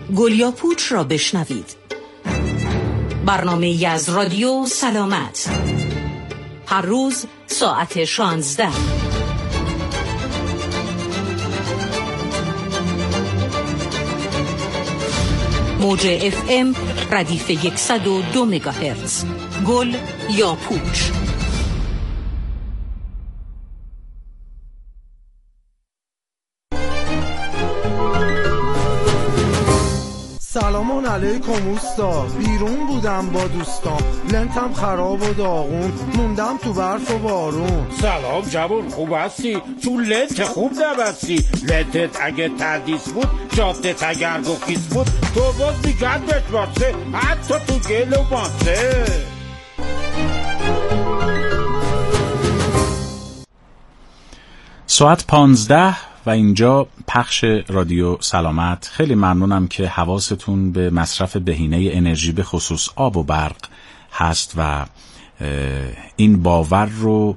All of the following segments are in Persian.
گلیا پوچ را بشنوید. برنامه‌ای از رادیو سلامت، هر روز ساعت 16. موج FM ردیف 102 مگاهرتز. گل یا پوچ. سلام علیکم اوستا، بیرون بودم با دوستام، لنتم خراب و داغون، موندم تو برف و بارون. سلام جوون، خوب هستی؟ تو لنت خوب نبستی. لنتت اگه تردیس بود، جادت اگر گفیس بود، تو باز میگردت باسه، حتی تو گل و باسه. ساعت 15 و اینجا پخش رادیو سلامت. خیلی ممنونم که حواستون به مصرف بهینه انرژی به خصوص آب و برق هست و این باور رو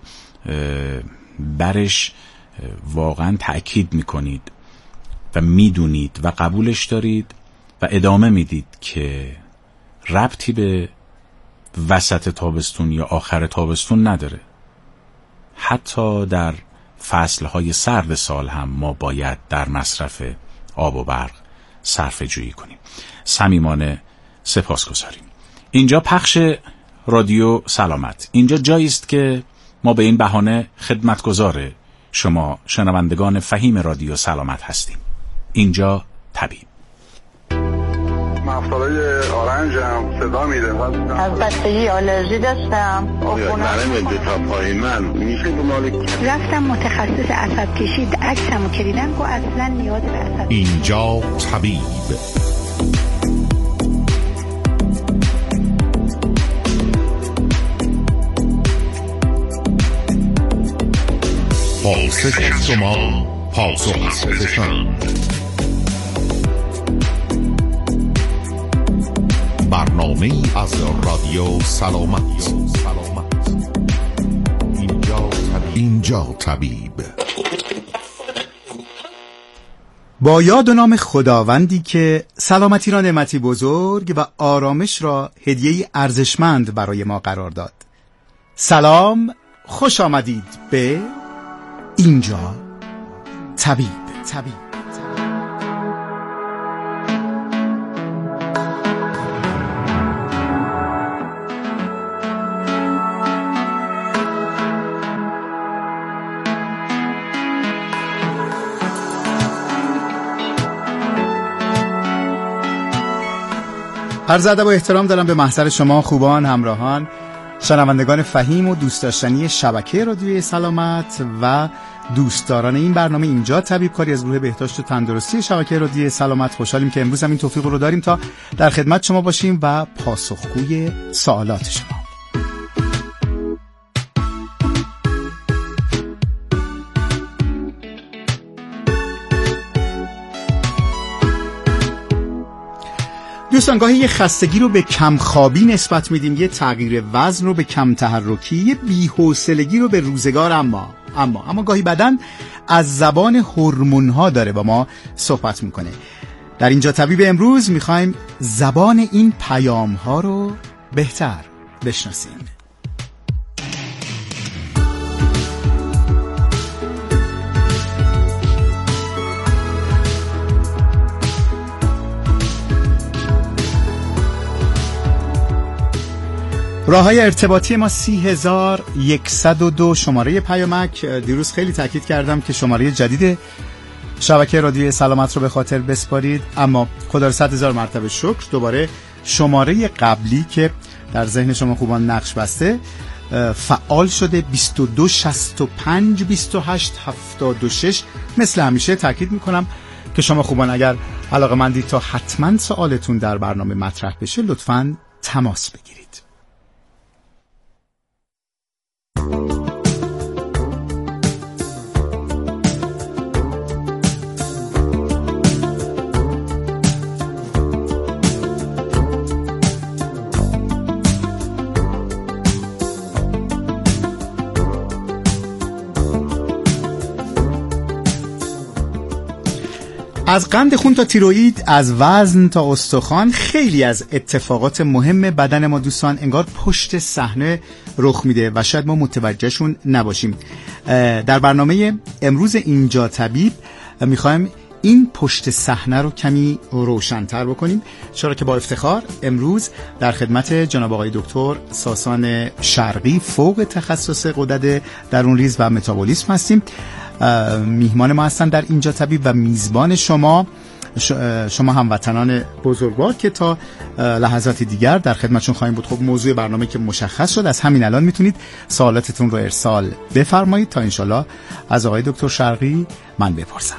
برش واقعا تأکید میکنید و میدونید و قبولش دارید و ادامه میدید که ربطی به وسط تابستون یا آخر تابستون نداره. حتی در فصلهای سرد سال هم ما باید در مصرف آب و برق صرفه جویی کنیم. صمیمانه سپاسگزاریم. اینجا پخش رادیو سلامت. اینجا جایی است که ما به این بهانه خدمتگزار شما شنوندگان فهیم رادیو سلامت هستیم. اینجا طبیب. مفصلای آرنج هم صدا میده. از بچگی آلرژی داشتم. نرم تا پایین من میشه رفتم متخصص عصب کشید، عکسمو کردم که اصلا نیاز به عصب. اینجا طبیب. پاسخ شما پاسخ پزشکان. برنامه‌ای از رادیو سلامت. اینجا طبیب. با یاد و نام خداوندی که سلامتی را نعمتی بزرگ و آرامش را هدیه‌ای ارزشمند برای ما قرار داد. سلام، خوش آمدید به اینجا طبیب. عرض ادب و احترام دارم به محضر شما خوبان، همراهان، شنوندگان فهیم و دوست داشتنی شبکه رادیوی سلامت و دوستداران این برنامه اینجا طبیب، کاری از گروه بهداشت و تندرستی شبکه رادیوی سلامت. خوشحالیم که امروز هم این توفیق رو داریم تا در خدمت شما باشیم و پاسخگوی سوالات شما. دوستان، گاهی یه خستگی رو به کم خوابی نسبت میدیم، یه تغییر وزن رو به کم تحرکی، یه بی‌حوصلگی رو به روزگار. اما گاهی بدن از زبان هورمون‌ها داره با ما صحبت میکنه. در اینجا طبیب امروز میخوایم زبان این پیام‌ها رو بهتر بشناسیم. راه‌های ارتباطی ما 30102 شماره پیامک. دیروز خیلی تاکید کردم که شماره جدید شبکه رادیوی سلامت رو به خاطر بسپارید، اما خدا رو 100,000 مرتبه شکر دوباره شماره قبلی که در ذهن شما خوبان نقش بسته فعال شده. 2265 28 76. مثل همیشه تاکید میکنم که شما خوبان اگر علاقه‌مندید تا حتما سوالتون در برنامه مطرح بشه، لطفاً تماس بگیرید. از قند خون تا تیروئید، از وزن تا استخوان، خیلی از اتفاقات مهم بدن ما دوستان انگار پشت صحنه رخ میده و شاید ما متوجهشون نباشیم. در برنامه امروز اینجا طبیب میخوایم این پشت صحنه رو کمی روشن‌تر بکنیم، چرا که با افتخار امروز در خدمت جناب آقای دکتر ساسان شرقی فوق تخصص غدد درونریز و متابولیسم هستیم. میهمان ما هستن در اینجا طبیب و میزبان شما هموطنان بزرگوار که تا لحظات دیگر در خدمتشون خواهیم بود. خب موضوع برنامه که مشخص شد، از همین الان میتونید سوالاتتون رو ارسال بفرمایید تا انشالله از آقای دکتر شرقی من بپرسم.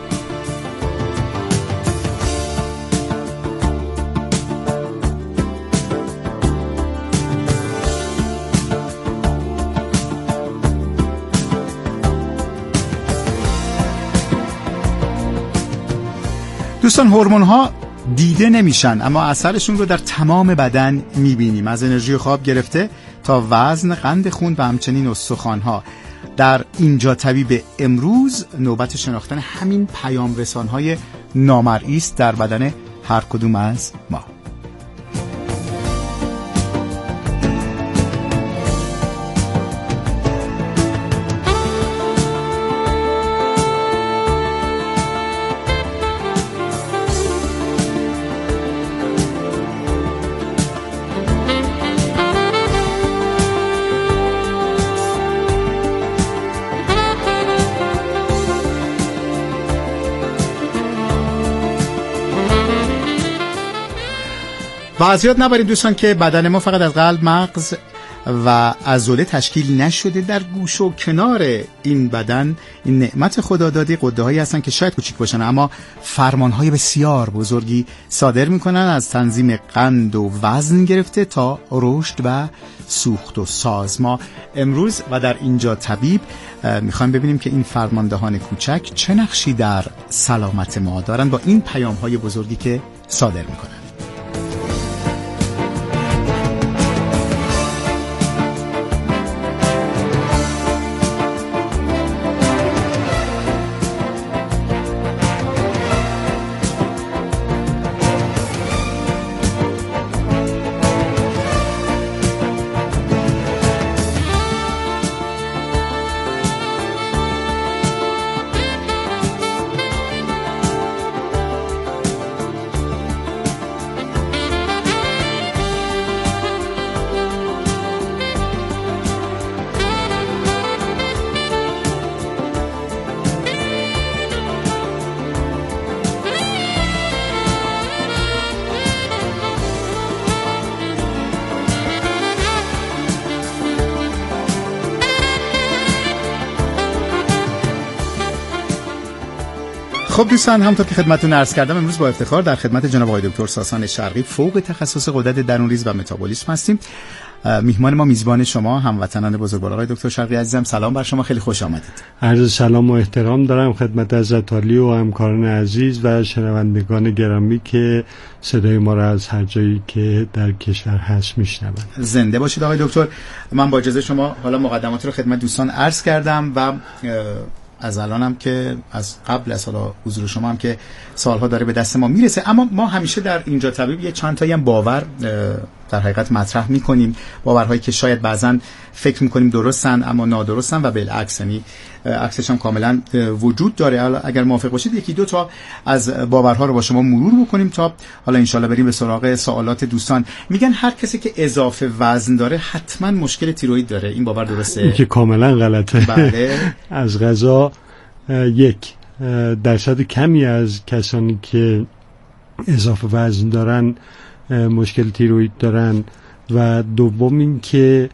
دوستان، هورمون ها دیده نمیشن اما اثرشون رو در تمام بدن میبینیم، از انرژی خواب گرفته تا وزن، قند خون و همچنین استخوان ها. در اینجا طبیب امروز نوبت شناختن همین پیام رسان های نامرئی است در بدن هر کدوم از ما. واضحیت نبرید دوستان که بدن ما فقط از قلب، مغز و عضله تشکیل نشده. در گوش و کنار این بدن این نعمت خدا داده غده هایی هستن که شاید کوچیک باشن اما فرمان های بسیار بزرگی صادر میکنن، از تنظیم قند و وزن گرفته تا رشد و سوخت و ساز. ما امروز و در اینجا طبیب میخوایم ببینیم که این فرماندهان کوچک چه نقشی در سلامت ما دارن با این پیام های بزرگی که صادر میکنن. خب دوستان، همونطور که خدمتتون عرض کردم امروز با افتخار در خدمت جناب آقای دکتر ساسان شرقی فوق تخصص غدد درونریز و متابولیسم هستیم. میهمان ما، میزبان شما هموطنان بزرگوار. آقای دکتر شرقی عزیزم سلام بر شما، خیلی خوش آمدید. عرض سلام و احترام دارم خدمت حضرت عالی و همکاران عزیز و شنوندگان گرامی که صدای ما را از هر جایی که در کشور هست میشنوند. زنده باشید آقای دکتر. من با اجازه شما حالا مقدمات رو خدمت دوستان عرض کردم و از الانم که از قبل از حالا حضور شما هم که سالها داره به دست ما میرسه، اما ما همیشه در اینجا طبیب یه چند تایی هم باور در حقیقت مطرح میکنیم، باورهایی که شاید بعضن فکر میکنیم درستن اما نادرستن و بالعکس، یعنی عکسش هم کاملا وجود داره. اگر موافق باشید یکی دو تا از باورها رو با شما مرور بکنیم تا حالا انشالله بریم به سراغ سوالات دوستان. میگن هر کسی که اضافه وزن داره حتما مشکل تیروئید داره، این باور درسته؟ این که کاملا غلطه. بله. از قضا یک درصد کمی از کسانی که اضافه وزن دارن مشکل تیروئید دارن و دوم این که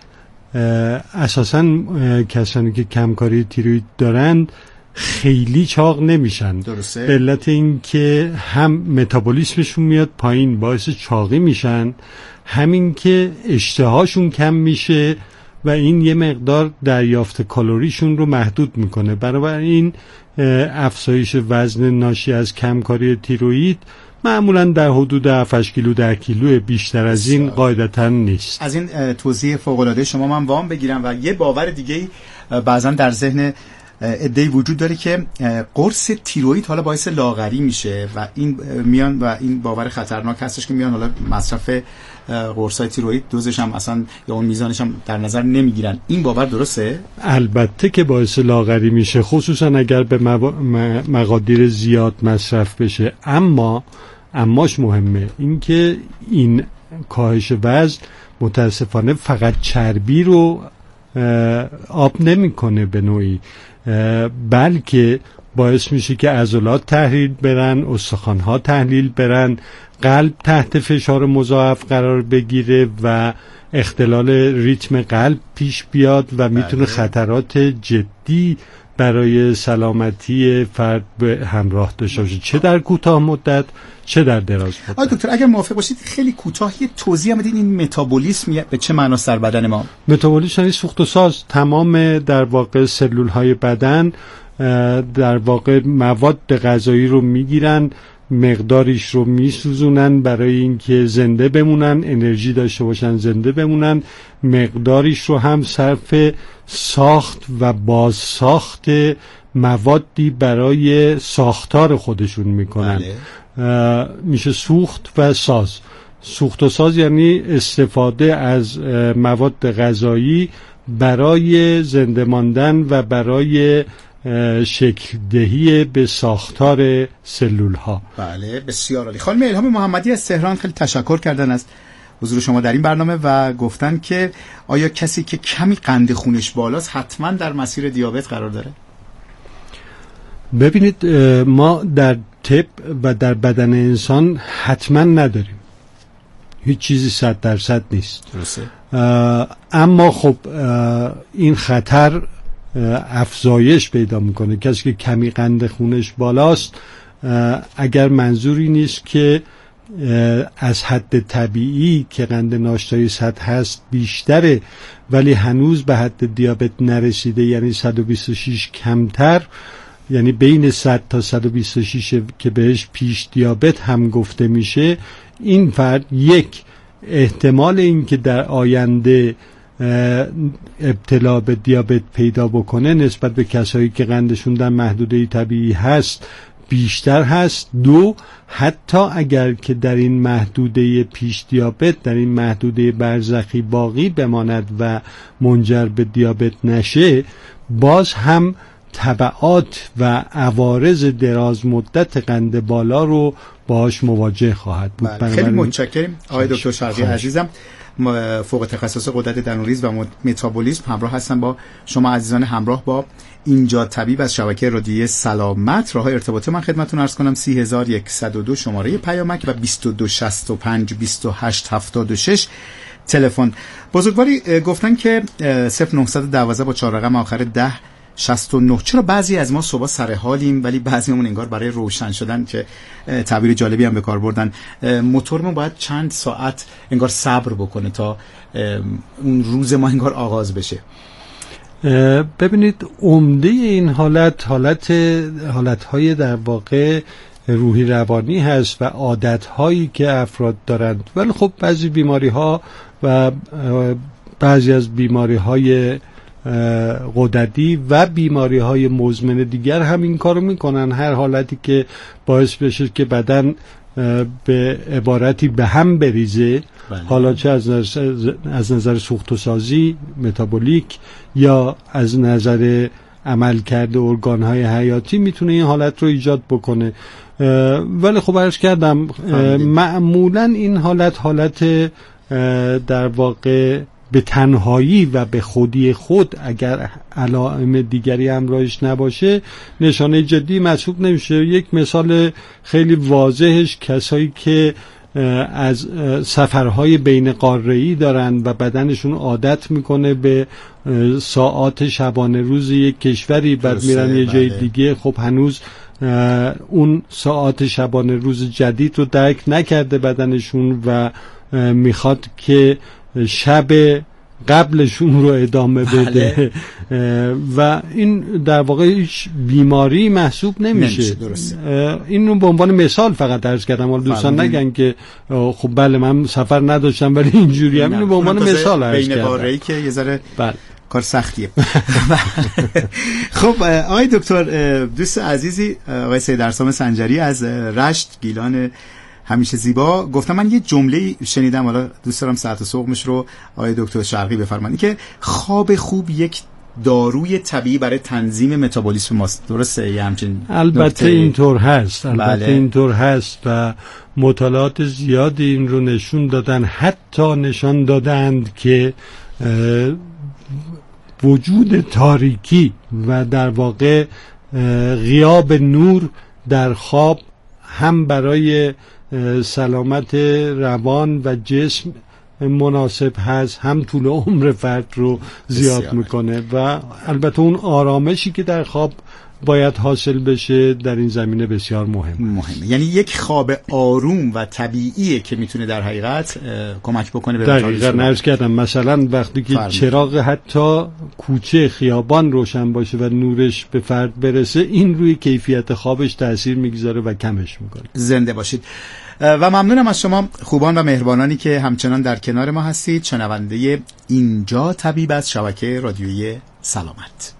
اساساً کسانی که کمکاری تیروئید دارن خیلی چاق نمیشن. درسته. به علت این که هم متابولیسمشون میاد پایین باعث چاقی میشن، همین که اشتهاشون کم میشه و این یه مقدار دریافت کالریشون رو محدود میکنه. بنابراین افزایش وزن ناشی از کمکاری تیروئید معمولا در حدود 7 کیلو 10 کیلو، بیشتر از این قاعدتا نیست. از این توضیح فوق العاده شما من وام بگیرم و یه باور دیگه بعضا در ذهن ادعی وجود داره که قرص تیروئید حالا باعث لاغری میشه و این میان و این باور خطرناک هستش که میان حالا مصرف قرصای تیروئید دوزش هم اصلا یا اون میزانش هم در نظر نمیگیرن. این باور درسته؟ البته که باعث لاغری میشه، خصوصا اگر به مقادیر زیاد مصرف بشه. اماش مهمه این که این کاهش وزن متاسفانه فقط چربی رو آب نمیکنه به نوعی، بلکه باعث میشه که عضلات تحلیل برن، استخوان‌ها تحلیل برن، قلب تحت فشار مضاعف قرار بگیره و اختلال ریتم قلب پیش بیاد و میتونه خطرات جدی برای سلامتی فرد به همراه داشته باشه، چه در کوتاه مدت چه در دراز مدت. آقای دکتر اگر موافق باشید خیلی کوتاه یه توضیح بدین این متابولیسم به چه معناست در بدن ما؟ متابولیسم یعنی سوخت و ساز. تمام در واقع سلول های بدن در واقع مواد غذایی رو میگیرن، مقداریش رو میسوزونن برای اینکه زنده بمونن، انرژی داشته باشن، زنده بمونن، مقداریش رو هم صرف ساخت و بازساخت موادی برای ساختار خودشون میکنن. میشه سوخت و ساز. سوخت و ساز یعنی استفاده از مواد غذایی برای زنده ماندن و برای شکل دهی به ساختار سلول ها. بله بسیار عالی. خانم الهام محمدی از تهران خیلی تشکر کردن از حضور شما در این برنامه و گفتن که آیا کسی که کمی قند خونش بالاست حتما در مسیر دیابت قرار داره؟ ببینید ما در طب و در بدن انسان حتما نداریم، هیچ چیزی 100% نیست. درسته. اما خب این خطر افزایش پیدا میکنه. کسی که کمی قند خونش بالاست اگر منظوری نیست که از حد طبیعی که قند ناشتایی 100 هست بیشتره ولی هنوز به حد دیابت نرسیده، یعنی 126 کمتر، یعنی بین 100 تا 126 که بهش پیش دیابت هم گفته میشه، این فرد یک احتمال این که در آینده ابتلا به دیابت پیدا بکنه نسبت به کسایی که قندشون در محدوده طبیعی هست بیشتر هست. دو، حتی اگر که در این محدوده پیش دیابت، در این محدوده برزخی باقی بماند و منجر به دیابت نشه، باز هم تبعات و عوارض دراز مدت قند بالا رو باهاش مواجه خواهد بود. خیلی متشکرم آقای دکتر شرقی عزیزم، فوق تخصص غدد درون‌ریز و متابولیسم. همراه هستم با شما عزیزان، همراه با اینجا طبیب از شبکه رادیویی سلامت. راه ارتباط من خدمتتون عرض کنم 30102 شماره پیامک و 2265 2876 تلفن. بزرگواری گفتن که 0912 با 4 رقم آخر 1069. چرا بعضی از ما صبح سر حالیم ولی بعضیمون انگار برای روشن شدن، که تعبیر جالبی هم به کار بردن، موتورمون باید چند ساعت انگار صبر بکنه تا اون روز ما انگار آغاز بشه؟ ببینید عمده این حالتهای در واقع روحی روانی هست و عادتهایی که افراد دارند، ولی خب بعضی بیماری‌ها و بعضی از بیماری‌های غددی و بیماری‌های مزمن دیگر هم این کارو میکنن. هر حالتی که باعث بشه که بدن به عبارتی به هم بریزه، حالا چه از نظر سوخت و سازی متابولیک یا از نظر عملکرد ارگان‌های حیاتی، میتونه این حالت رو ایجاد بکنه. ولی خب عرض کردم معمولا این حالت در واقع به تنهایی و به خودی خود اگر علائم دیگری همراهش نباشه نشانه جدی محسوب نمیشه. یک مثال خیلی واضحش کسایی که از سفرهای بین قاره‌ای دارن و بدنشون عادت میکنه به ساعات شبانه روز یک کشوری، بعد میرن یه جای دیگه، خب هنوز اون ساعات شبانه روز جدید رو درک نکرده بدنشون و میخواد که شب قبلشون رو ادامه بده و این در واقع هیچ بیماری محسوب نمیشه. این رو به عنوان مثال فقط عرض کردم، حالا دوستان نگن که خب بله من سفر نداشتم ولی اینجوری هم، اینو به عنوان مثال عرض کردم. بین قاره‌ای که یه ذره کار سختیه. خب آقای دکتر، دوست عزیزی آقای سید ارسام سنجری از رشت گیلان همیشه زیبا گفتم، من یه جمله شنیدم، حالا دوست دارم ساعت سوقمش رو آقای دکتر شرقی بفرمایید، که خواب خوب یک داروی طبیعی برای تنظیم متابولیسم ماست. درسته یه همچین؟ البته اینطور هست، اینطور هست و مطالعات زیادی این رو نشون دادن، حتی نشان دادند که وجود تاریکی و در واقع غیاب نور در خواب هم برای سلامت روان و جسم مناسب هست، هم طول عمر فرد رو زیاد میکنه و البته اون آرامشی که در خواب باید حاصل بشه در این زمینه بسیار مهمه. یعنی یک خواب آروم و طبیعیه که میتونه در حقیقت کمک بکنه به دقیقاً نرس کردم. مثلا وقتی که چراغ حتی کوچه خیابان روشن باشه و نورش به فرد برسه، این روی کیفیت خوابش تأثیر میگذاره و کمش میکنه. زنده باشید و ممنونم از شما خوبان و مهربانانی که همچنان در کنار ما هستید. شنونده اینجا طبیب از شبکه رادیویی سلامت.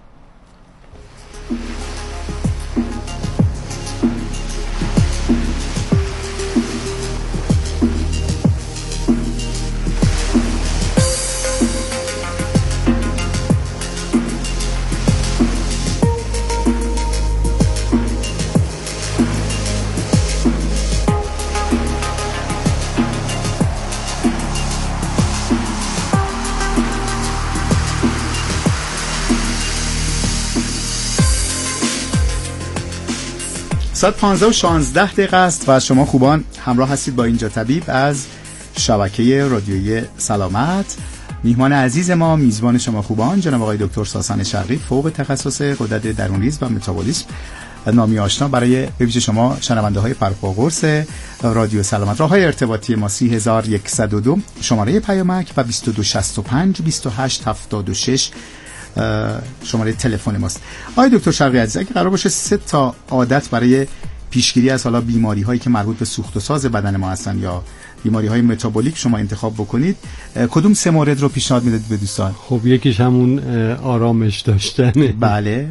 ساعت 15:16 است و شما خوبان همراه هستید با اینجا طبیب از شبکه رادیویی سلامت. میهمان عزیز ما، میزبان شما خوبان، جناب آقای دکتر ساسان شرقی، فوق تخصص غدد درونریز و متابولیسم، نامی آشنا برای ویژه شما شنونده های پرپاقرص رادیو سلامت. راههای ارتباطی ما 3102 شماره پیامک و 2265 2876 شماره تلفن ماست. آقای دکتر شرقی عزیز، اگه قرار باشه 3 تا عادت برای پیشگیری از حالا بیماری هایی که مربوط به سوخت و ساز بدن ما هستن یا بیماری های متابولیک شما انتخاب بکنید، کدوم 3 مورد رو پیشنهاد میدید به دوستان؟ خب یکیش همون آرامش داشتنه. بله.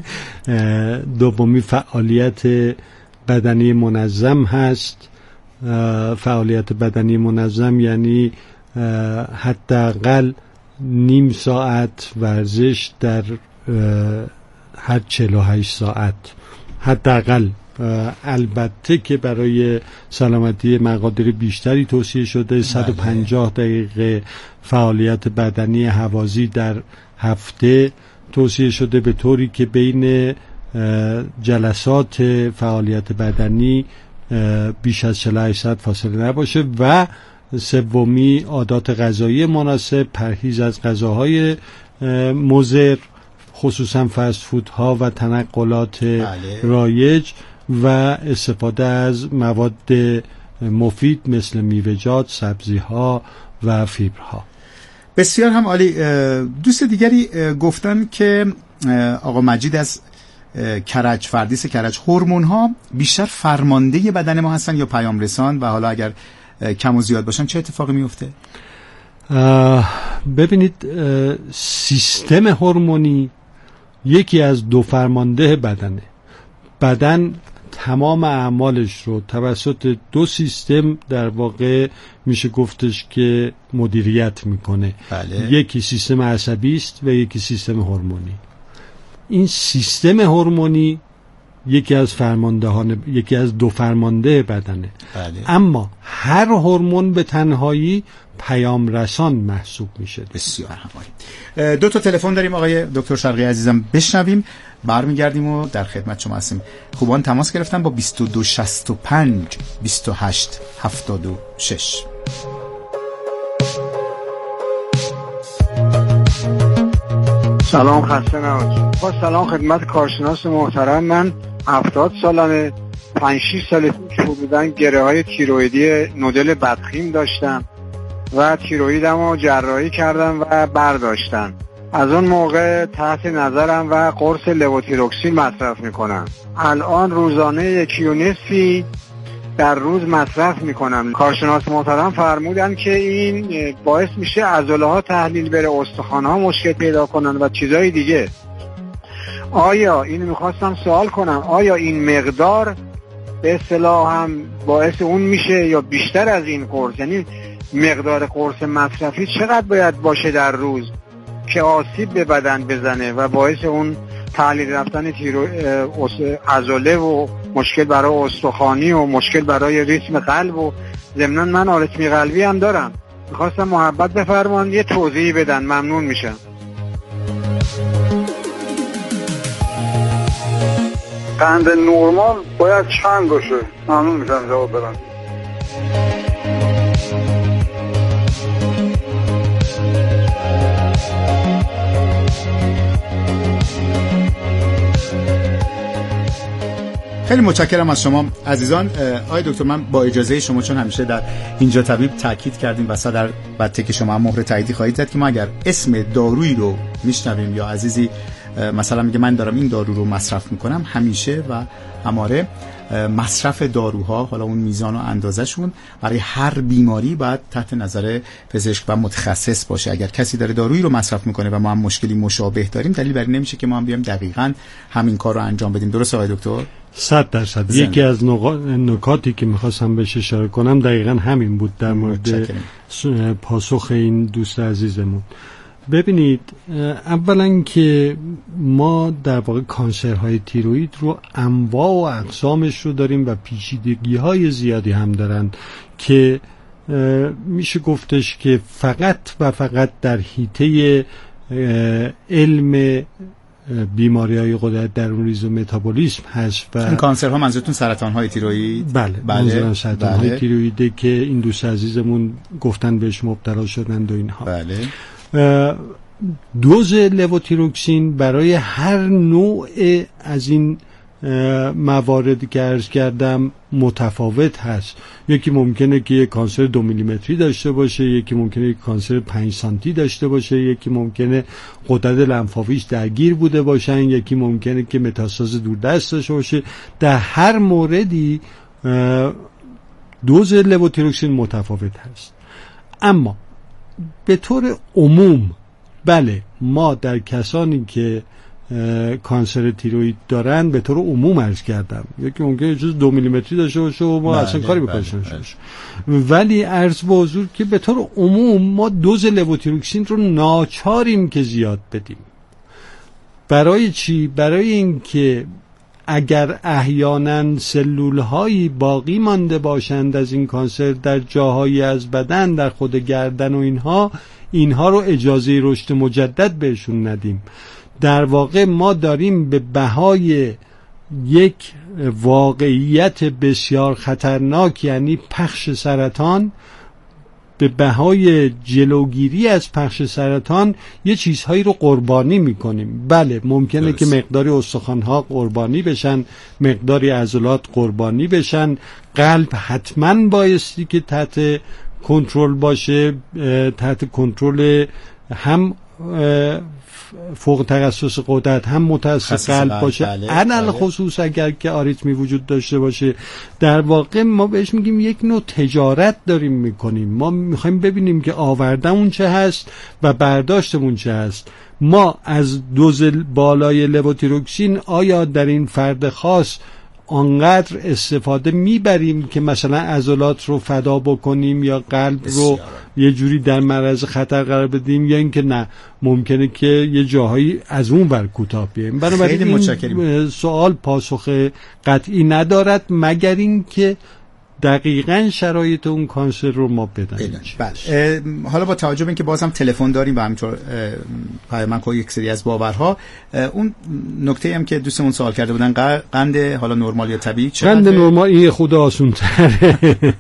دومی فعالیت بدنی منظم هست. فعالیت بدنی منظم یعنی حداقل نیم ساعت ورزش در هر 48 ساعت حداقل. البته که برای سلامتی مقادیر بیشتری توصیه شده 150 دقیقه فعالیت بدنی هوازی در هفته توصیه شده، به طوری که بین جلسات فعالیت بدنی بیش از 48 ساعت فاصله نباشه. و سومی عادات غذایی مناسب، پرهیز از غذاهای مضر خصوصا فست فودها و تنقلات رایج و استفاده از مواد مفید مثل میوه‌جات، سبزی‌ها و فیبرها. بسیار هم عالی. دوست دیگری گفتن که آقا مجید از کرج، فردیس کرج، هورمون‌ها بیشتر فرمانده بدن ما هستن یا پیام رسان و حالا اگر کم و زیاد باشن چه اتفاقی میفته؟ ببینید، سیستم هورمونی یکی از 2 فرمانده بدنه. بدن تمام اعمالش رو توسط 2 سیستم در واقع میشه گفتش که مدیریت میکنه. بله. یکی سیستم عصبی است و یکی سیستم هورمونی. این سیستم هورمونی یکی از 2 فرمانده بدنه. بله. اما هر هورمون به تنهایی پیام رسان محسوب میشه. بسیار همالی. 2 تا تلفن داریم آقای دکتر شرقی عزیزم، بشنویم برمیگردیم و در خدمت شما هستیم. خوبان تماس گرفتن با 2265 2876. سلام، خسته نباشید. با سلام خدمت کارشناس محترم. من 70 سالمه. 5-6 سال پیش بودن گره های تیرویدی نودل بدخیم داشتم و تیرویدم رو جراحی کردم و برداشتن. از اون موقع تحت نظرم و قرص لوتیروکسین مصرف میکنم. الان روزانه 1.5 در روز مصرف میکنم. کارشناس محترم فرمودن که این باعث میشه عضله ها تحلیل بره، استخوان ها مشکل پیدا کنن و چیزای دیگه. آیا اینو میخواستم سوال کنم، آیا این مقدار به اصطلاح هم باعث اون میشه یا بیشتر از این قرص؟ یعنی مقدار قرص مصرفی چقدر باید باشه در روز که آسیب به بدن بزنه و باعث اون تحلیل رفتن عضله و مشکل برای استخوانی و مشکل برای ریتم قلب و ضمناً من آریتمی قلبی هم دارم. میخواستم محبت بفرمایید یه توضیحی بدن، ممنون میشم. قند نرمال باید چند باشه؟ ممنون میشم جواب بدم. خیلی متشکرم از شما عزیزان. آقای دکتر، من با اجازه شما، چون همیشه در اینجا طبیب تاکید کردیم و در بته که شما مهر تاییدی خواهید زد که ما اگر اسم دارویی رو میشنویم یا عزیزی مثلا میگه من دارم این دارو رو مصرف میکنم، همیشه و هماره مصرف داروها، حالا اون میزان و اندازه‌شون برای هر بیماری باید تحت نظر پزشک و متخصص باشه. اگر کسی داره دارویی رو مصرف میکنه و ما هم مشکلی مشابه داریم، دلیل بر این نمیشه که ما هم بیایم دقیقاً همین کار رو انجام بدیم. درسته آقای دکتر؟ 100%. یکی از نکاتی که میخواستم بهش اشاره کنم دقیقاً همین بود در مورد پاسخ این دوست عزیزمون. ببینید، اولا که ما در واقع کانسرهای تیروئید رو انواع و اقسامش رو داریم و پیچیدگی‌های زیادی هم دارن که میشه گفتش که فقط و فقط در حیطه علم بیماری‌های غدد درون‌ریز و متابولیسم هست. و این کانسرها منظورتون سرطان‌های تیروئید؟ بله، منظورم سرطان‌های تیروئیده که این دوست عزیزمون گفتن بهش مبتلا شدند و اینها. بله. دوز لوتیروکسین برای هر نوع از این مواردی که عرض کردم متفاوت هست. یکی ممکنه که یک کانسر 2 میلیمتری داشته باشه، یکی ممکنه یک کانسر 5 سانتی داشته باشه، یکی ممکنه غدد لنفاویش درگیر بوده باشن، یکی ممکنه که متاستاز دوردست داشته باشه. در هر موردی دوز لوتیروکسین متفاوت هست. اما به طور عموم بله، ما در کسانی که کانسر تیروئید دارن به طور عموم عرض کردم یکی ممکنه جز 2 میلیمتری داشته باشه و ما اصلا کاری بکنش نمیشه، ولی عرض به حضور که به طور عموم ما دوز لوتیروکسین رو ناچاریم که زیاد بدیم. برای چی؟ برای اینکه اگر احیانا سلول‌هایی باقی مانده باشند از این کانسر در جاهایی از بدن، در خود گردن و اینها رو اجازه رشد مجدد بهشون ندیم. در واقع ما داریم به بهای یک واقعیت بسیار خطرناک، یعنی پخش سرطان، به بهای جلوگیری از پخش سرطان یه چیزهایی رو قربانی میکنیم. بله، ممکنه که مقداری استخوان‌ها قربانی بشن، مقداری عضلات قربانی بشن، قلب حتما بایستی که تحت کنترل باشه، تحت کنترل هم فوق تخصص غدد هم متخصص قلب باشه، علل خصوص اگر که آریتمی وجود داشته باشه. در واقع ما بهش میگیم یک نوع تجارت داریم میکنیم. ما میخوایم ببینیم که آوردمون چه هست و برداشتمون چه هست. ما از دوز بالای لوتیروکسین آیا در این فرد خاص آنقدر استفاده میبریم که مثلا عضلات رو فدا بکنیم یا قلب رو یه جوری در معرض خطر قرار بدیم، یا اینکه نه، ممکنه که یه جاهایی از اون ور کوتاه بیاییم. بنابراین این سوال پاسخ قطعی ندارد مگر اینکه دقیقاً شرایط اون کانسر رو ما بدانیم. بله. حالا با توجه به اینکه بازم تلفن داریم و همینطور پیامک و یک سری از باورها، اون نکته هم که دوستمون سوال کرده بودن، قند حالا نرمال یا طبیعی چقدر؟ قند نرمال این خود آسون تره.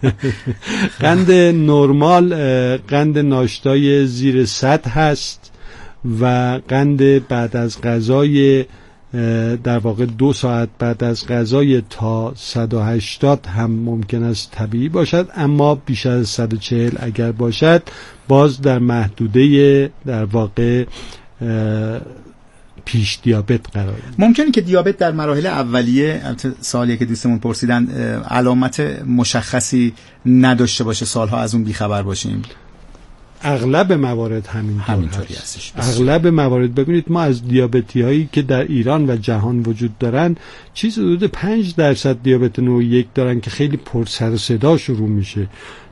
قند نرمال قند ناشتای زیر 100 هست و قند بعد از غذای در واقع 2 ساعت بعد از غذای تا 180 هم ممکن است طبیعی باشد، اما بیش از 140 اگر باشد باز در محدوده در واقع پیش دیابت قرار میده. ممکنه که دیابت در مراحل اولیه، البته سوالی که دوستمون پرسیدن، علامت مشخصی نداشته باشه، سالها از اون بیخبر باشیم؟ اغلب موارد همینطوری هستش. اغلب موارد ببینید ما از دیابتی هایی که در ایران و جهان وجود دارن چیز حدود 5% دیابت نوع 1 دارن که خیلی پر سر و صدا شروع میشه.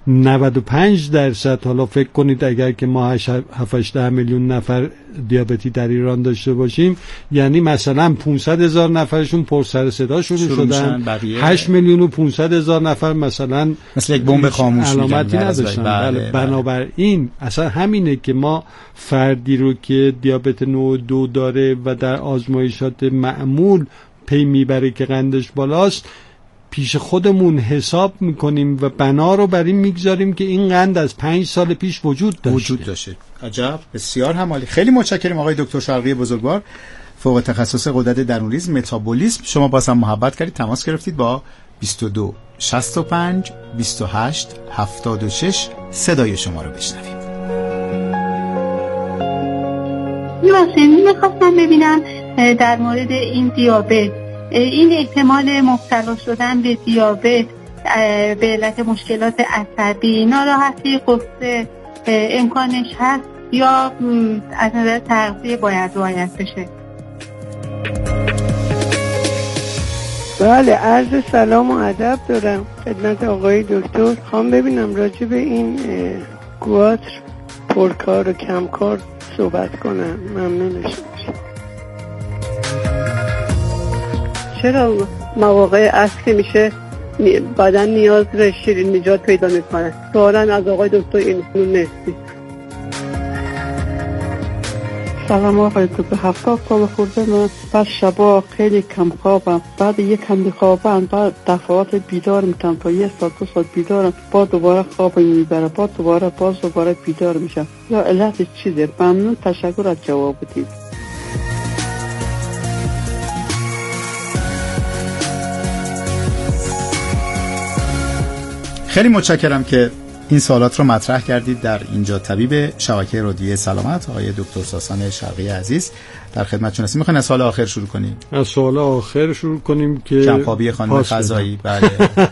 95% حالا فکر کنید اگر که ما 7-8 میلیون نفر دیابتی در ایران داشته باشیم، یعنی مثلا 500,000 نفرشون پر سر صدا شروع شدن، 8,500,000 نفر مثلا مثل یک بمب خاموش علامتی نداشتن. بله. بنابراین اصلا همینه که ما فردی رو که دیابت نوع 2 داره و در آزمایشات معمول پی میبره که قندش بالاست، پیش خودمون حساب میکنیم و بنا رو بر این میگذاریم که این قند از 5 سال پیش وجود داشته. عجب، بسیار همالی. خیلی متشکرم آقای دکتر شرقی بزرگوار، فوق تخصص غدد درونریز متابولیسم. شما باز هم محبت کردید، تماس گرفتید با 22 65 28 76 صدای شما رو بشنویم. میخواستم ببینم در مورد این دیابت، این احتمال مبتلا شدن به دیابت به علت مشکلات عصبی، ناراحتی، غصه امکانش هست یا از نظر تغذیه باید رعایت بشه؟ بله، عرض سلام و ادب دارم خدمت آقای دکتر. خوام ببینم راجع به این گواتر پرکار و کمکار صحبت کنم. ممنونش. چرا مواقع اصلی میشه بدن نیاز به شیرین نجات پیدا میکنه؟ سوالن از آقای دکتر این مرسی. سلام آقای دکتر. 70 سال خورده من، بعد شبا خیلی کم خوابم، بعد یک کم خوابم، بعد دفعات بیدار میشم تا 1 ساعت 2 ساعت بیدارم، بعد دوباره خواب میبره، بعد دوباره بیدار میشم. یا علت چیزه؟ ممنون، تشکر از جواب بدید. خیلی متشکرم که این سوالات رو مطرح کردید در اینجا طبیب شبکه رادیویی سلامت. آقای دکتر ساسان شرقی عزیز در خدمتتون هستیم. میخواین از سوال آخر شروع کنیم؟ از سوال آخر شروع کنیم که کمخوابی خانم فضایی. بله.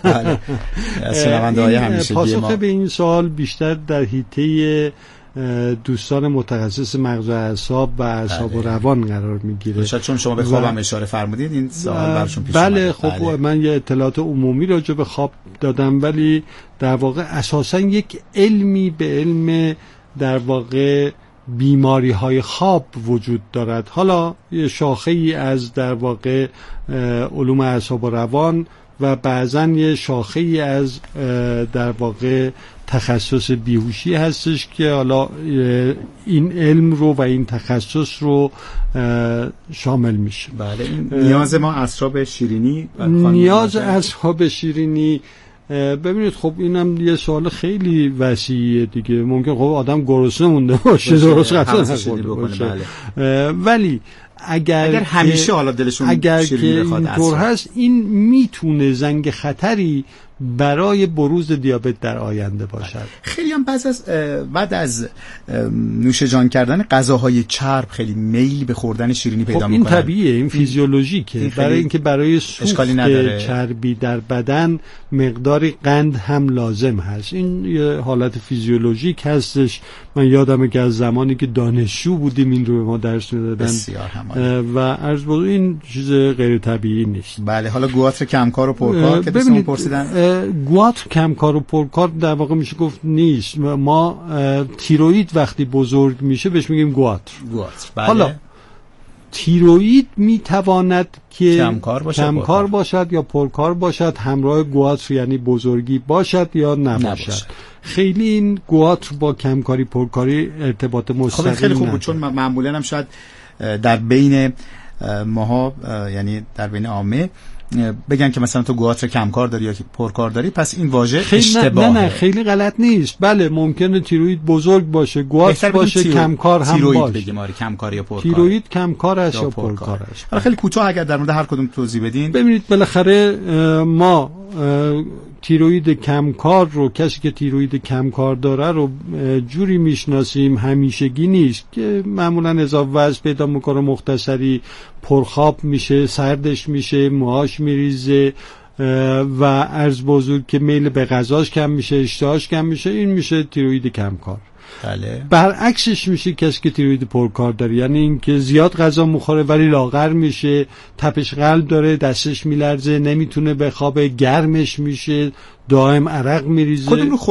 از شنونده‌های همیشگی ما. پاسخ به این سوال بیشتر در حیطه دوستان متخصص مغز و اعصاب و اعصاب و روان قرار میگیره. شاید چون شما به خوابم اشاره فرمودید این سوال براشون پیش اومده. بله، خب من یه اطلاعات عمومی راجع به خواب دادم، ولی در واقع اساسا یک علمی به علم در واقع بیماری های خواب وجود دارد. حالا یه شاخه ای از در واقع علوم اعصاب و روان و بعضن یه شاخه ای از در واقع تخصص بیهوشی هستش که حالا این علم رو و این تخصص رو شامل میشه. بله. این نیاز ما اصحاب شیرینی، نیاز اصحاب شیرینی، ببینید خب اینم یه سوال خیلی وسیعه دیگه. ممکن خب آدم گرسنه مونده باشه، درست قطعا باشه. ولی اگر همیشه حالا دلشون اگر شیرینی بخواد، اینطور هست، این میتونه زنگ خطری برای بروز دیابت در آینده باشد. خیلی هم بعد از نوش جان کردن غذاهای چرب خیلی میل به خوردن شیرینی پیدا میکنن. این طبیعیه، این فیزیولوژیکه. برای اینکه برای سوخت چربی در بدن مقداری قند هم لازم هست. این یه حالت فیزیولوژیک هستش. من یادمه که از زمانی که دانشجو بودیم این رو به ما درس میدادن و عرض بود این چیز غیر طبیعی نیست. بله. حالا گواتر کمکار و پرکار که دوستان پرسیدن، گواتر کمکار و پرکار در واقع میشه گفت نیست. ما تیروئید وقتی بزرگ میشه بهش میگیم گواتر. بله. حالا تیروئید میتواند که کمکار باشد یا پرکار باشد، همراه گواتر یعنی بزرگی باشد یا نباشد. خیلی این گواتر با کمکاری پرکاری ارتباط مستقیم خیلی خوب بود، چون معمولا هم شاید در بین ماها، یعنی در بین عامه، بگن که مثلا تو گواتر کمکار داری یا پرکار داری، پس این واژه اشتباهه. نه خیلی غلط نیست. بله ممکنه تیروئید بزرگ باشه، گواتر باشه، کمکار هم باشه. بگیم آره، کمکار یا پرکار. تیروئید کمکار است یا پرکار است. خیلی کوتاه اگر در مورد هر کدوم توضیح بدین. ببینید بالاخره ما تیروید کمکار رو، کسی که تیروید کمکار داره رو جوری میشناسیم همیشگی نیست که معمولا اضافه وزن پیدا میکنه، مختصری پرخواب میشه، سردش میشه، موهاش میریزه و عرض بزرگ که میل به غذاش کم میشه، اشتهاش کم میشه، این میشه تیروید کمکار. بله. برعکسش میشه کسی که تیروید پرکار داره، یعنی این که زیاد غذا میخوره ولی لاغر میشه، تپش قلب داره، دستش میلرزه، نمیتونه بخوابه، گرمش میشه، دائم عرق میریزه.